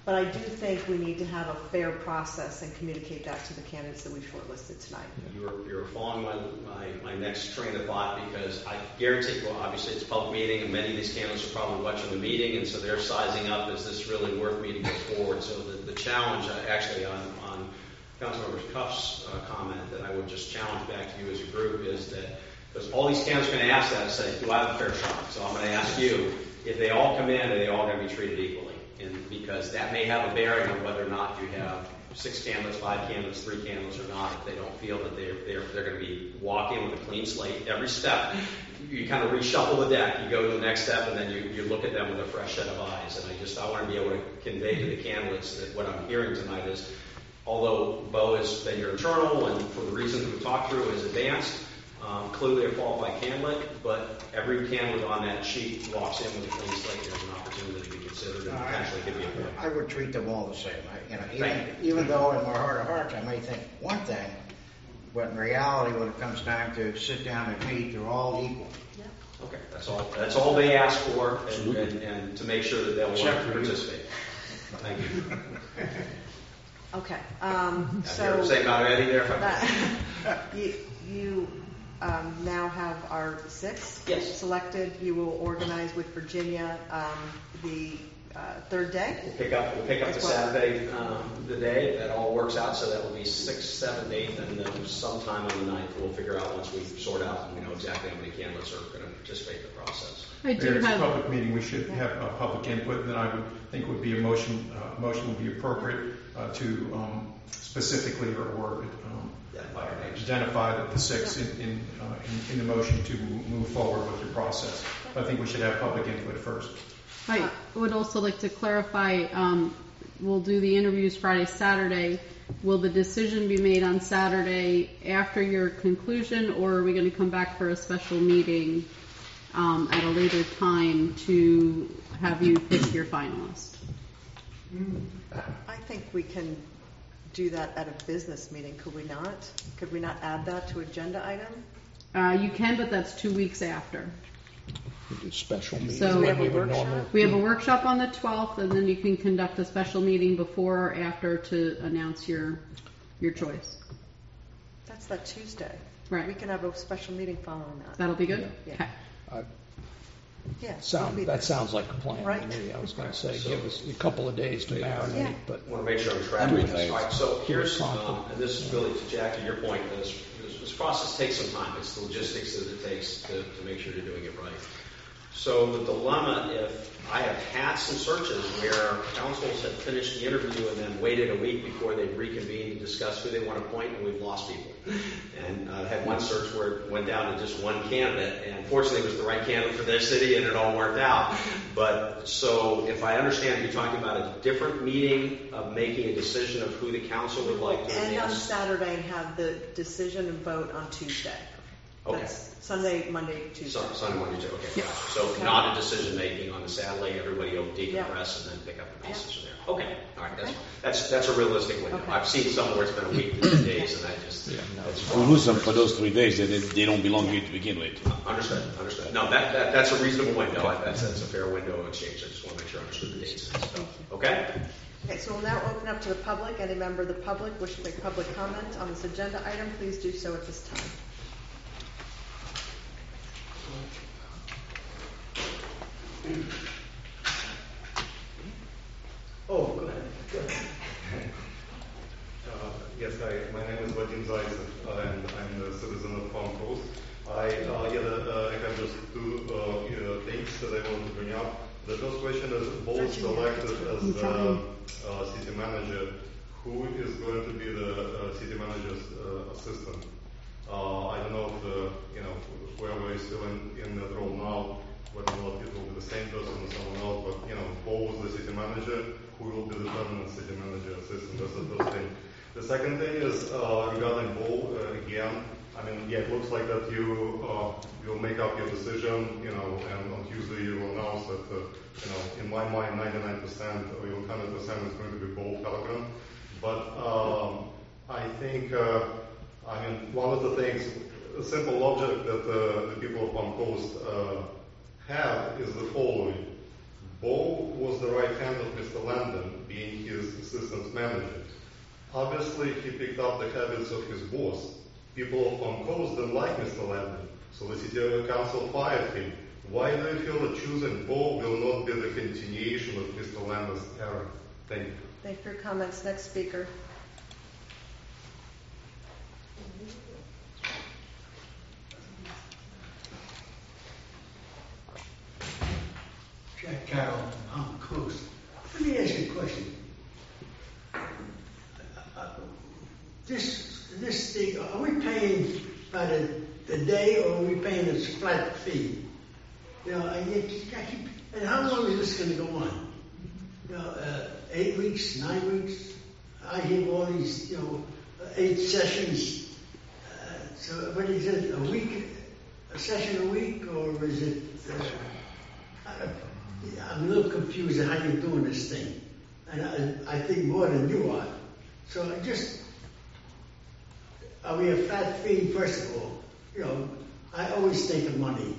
But I do think we need to have a fair process and communicate that to the candidates that we've shortlisted tonight. You're following my next train of thought, because I guarantee, well, obviously it's a public meeting, and many of these candidates are probably watching the meeting, and so they're sizing up, is this really worth me to go forward? So the challenge, actually, on Councilmember Cuff's comment that I would just challenge back to you as a group is that, because all these candidates are going to ask that and say, do I have a fair shot? So I'm going to ask you, if they all come in, are they all going to be treated equally? And because that may have a bearing on whether or not you have 6 candidates, 5 candidates, 3 candidates or not. If they don't feel that they're going to be walking with a clean slate every step, you kind of reshuffle the deck. You go to the next step, and then you look at them with a fresh set of eyes. And I want to be able to convey to the candidates that what I'm hearing tonight is, although Bo has been your internal and for the reasons we've talked through is advanced, clearly a qualified candidate, but every candidate on that sheet walks in with a clean slate. There's an opportunity to be considered and potentially give you a point. I would treat them all the same. Even though in my heart of hearts I may think one thing, but in reality, when it comes time to sit down and meet, they're all equal. Yeah. Okay, that's all they ask for, and to make sure that they'll want to participate. Thank you. Okay. So same about Eddie there. You now have our 6 yes. selected. You will organize with Virginia the 3rd day. We'll pick up the Saturday, the day. That all works out, so that will be 6th, 7th, 8th, and then sometime on the 9th we'll figure out once we sort out and we know exactly how many candidates are going to participate in the process. It's a public meeting. We should have public input. Then I would think would be a motion. Motion would be appropriate to specifically or identify the 6 in the motion to move forward with your process. I think we should have public input first. I would also like to clarify, we'll do the interviews Friday, Saturday. Will the decision be made on Saturday after your conclusion, or are we going to come back for a special meeting at a later time to have you pick your finalist? I think we can do that at a business meeting, could we not? Could we not add that to agenda item? You can, but that's 2 weeks after. Special meeting. So we have a workshop? We have a workshop on the 12th, and then you can conduct a special meeting before or after to announce your choice. That's that Tuesday. Right. We can have a special meeting following that. That'll be good? Yeah. Okay. That sounds like a plan right. to me. I was going to say, give us a couple of days to marinate, but I want to make sure I'm tracking this. All right, so here's, and this is really to Jack, to your point, this process takes some time. It's the logistics that it takes to make sure you're doing it right. So the dilemma, if I have had some searches where councils have finished the interview and then waited a week before they reconvened to discuss who they want to appoint, and we've lost people. And I had one search where it went down to just one candidate, and fortunately it was the right candidate for their city, and it all worked out. But so if I understand, you're talking about a different meeting of making a decision of who the council would like to And advance. on Saturday and have the decision and vote on Tuesday. Okay. That's Sunday, Monday, Tuesday. Sunday, Monday, Tuesday. Okay. Yeah. So Okay. not a decision making on the Saturday. Everybody will decompress Yeah. and then pick up the pieces Yeah. from there. Okay. All right. Okay. That's a realistic window. Okay. I've seen some where it's been a week to 10 days, and I just If we lose them for those 3 days, then they don't belong here to begin with. understood. No, that's a reasonable window. That's a fair window of exchange. I just want to make sure I understood the dates. Okay. Okay, so we'll now open up to the public. Any member of the public wishing to make public comment on this agenda item, please do so at this time. Oh, go ahead. Yes, hi. My name is Vadim Zaitsev, and I'm a citizen of Palm Coast. I have just 2 things that I want to bring up. The first question is, both selected as the city manager. Who is going to be the city manager's assistant? I don't know if whoever is still in that role now, whether or not it will be the same person or someone else, but Bo was the city manager. Who will be the permanent city manager assistant? That's the first thing. The second thing is regarding Bo again. I mean, it looks like that you'll make up your decision, and on Tuesday you will announce that, in my mind, 99% or even 100% is going to be Bo Pellegrin. But I think, one of the things, a simple logic that the people of Palm Coast have is the following. Bo was the right hand of Mr. Landon, being his assistant manager. Obviously, he picked up the habits of his boss. People of Palm Coast didn't like Mr. Landon, so the city council fired him. Why do you feel that choosing Bo will not be the continuation of Mr. Landon's era? Thank you. Thank you for your comments. Next speaker. Jack Carroll, Palm Coast. Let me ask you a question. This thing, are we paying by the day, or are we paying a flat fee? You know, and how long is this going to go on? You know, 8 weeks, 9 weeks. I hear all these, 8 sessions. So, what is it? A week, a session a week, or is it? I'm a little confused at how you're doing this thing, and I think more than you are. So are we a flat fee? First of all, I always think of money,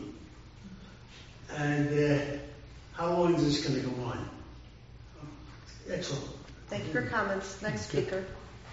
and how long is this going to go on? That's all. Thank you for your comments. Next speaker.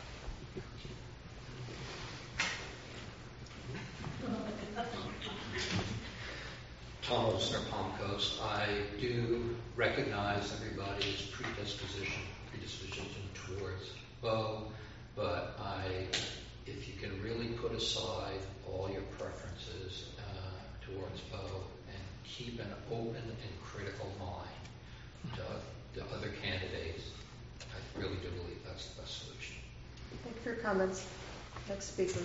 Tom Olsner, Palm Coast. I do recognize everybody's predisposition towards Bo, but if you can really put aside all your preferences towards Bo and keep an open and critical mind to other candidates, I really do believe that's the best solution. Thank you for your comments. Next speaker.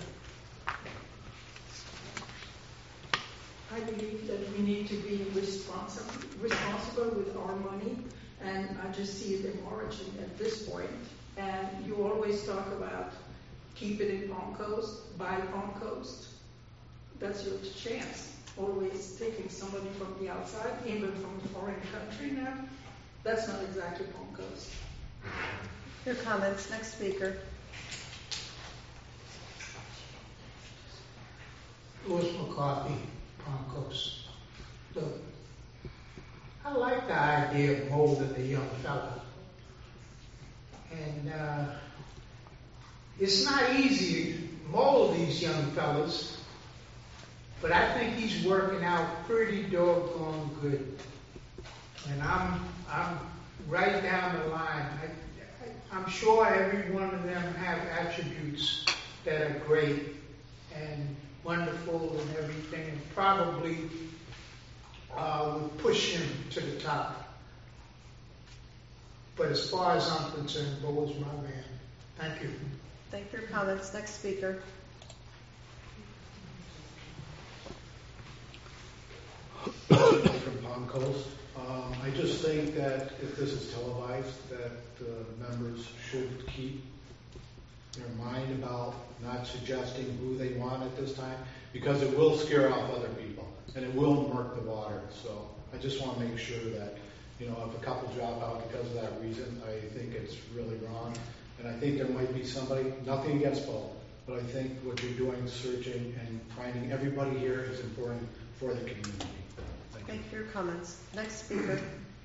I believe that we need to be responsible with our money, and I just see it emerging at this point. And you always talk about keep it in Palm Coast, buy Palm Coast. That's your chance. Always taking somebody from the outside, even from a foreign country now. That's not exactly Palm Coast. Your comments. Next speaker. Louis McCarthy, Palm Coast. Look, I like the idea of molding the young fella. And it's not easy to mold these young fellas, but I think he's working out pretty doggone good. And I'm right down the line. I'm sure every one of them have attributes that are great and wonderful and everything, and probably would push him to the top. But as far as I'm concerned, Bo is my man. Thank you. Thank you for your comments. Next speaker. From Palm Coast. I just think that if this is televised, that members should keep their mind about not suggesting who they want at this time, because it will scare off other people and it will murk the water. So I just want to make sure that, if a couple drop out because of that reason, I think it's really wrong. And I think there might be somebody, nothing against Bo, but I think what you're doing, searching and finding everybody here is important for the community. Thank you for your comments. Next speaker.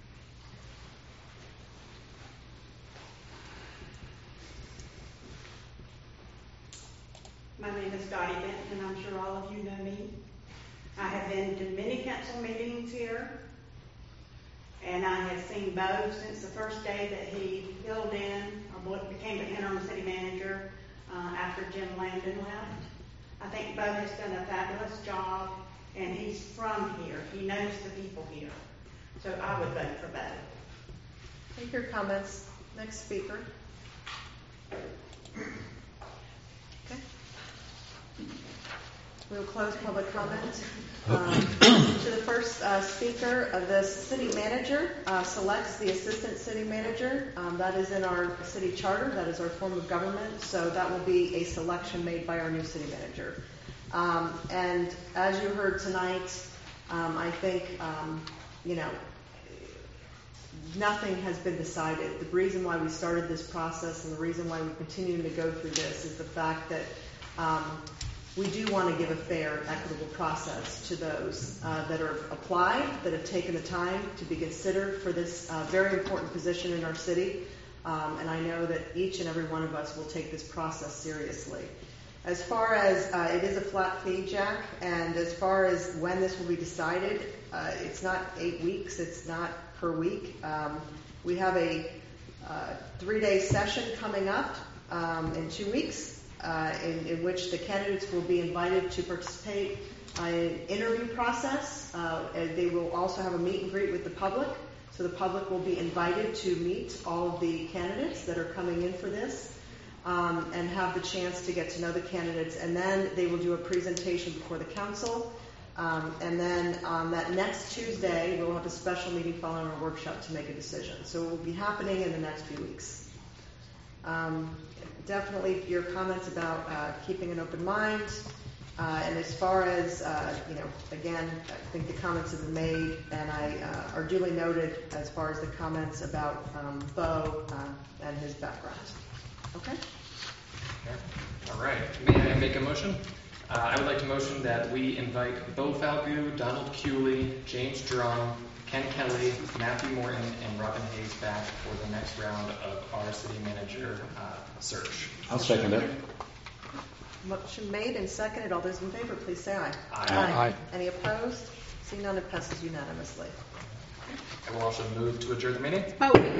My name is Dottie Benton, and I'm sure all of you know me. I have been to many council meetings here, and I have seen Bo since the first day that he filled in or became the interim city manager after Jim Landon left. I think Bo has done a fabulous job, and he's from here. He knows the people here. So I would vote for Bo. Thank you for your comments. Next speaker. Okay. We'll close public comment. To the first speaker, the city manager selects the assistant city manager. That is in our city charter. That is our form of government. So that will be a selection made by our new city manager. And as you heard tonight, I think, nothing has been decided. The reason why we started this process and the reason why we continue to go through this is the fact that, we do want to give a fair, equitable process to those that are applied, that have taken the time to be considered for this very important position in our city. And I know that each and every one of us will take this process seriously. As far as it is a flat fee, Jack, and as far as when this will be decided, it's not 8 weeks, it's not per week. We have a 3-day session coming up in 2 weeks, in which the candidates will be invited to participate in an interview process. And they will also have a meet and greet with the public. So the public will be invited to meet all of the candidates that are coming in for this, and have the chance to get to know the candidates. And then they will do a presentation before the council. And then on that next Tuesday, we'll have a special meeting following our workshop to make a decision. So it will be happening in the next few weeks. Definitely your comments about keeping an open mind. And as far as, again, I think the comments have been made, and are duly noted as far as the comments about Bo and his background. Okay? All right. May I make a motion? I would like to motion that we invite Bo Falgu, Donald Cooley, James Drum, Ken Kelly, Matthew Morton, and Robin Hayes back for the next round of our city manager search. I'll second it. Motion made and seconded. All those in favor, please say aye. Aye. Any opposed? Seeing none, it passes unanimously. I will also move to adjourn the meeting. Oh.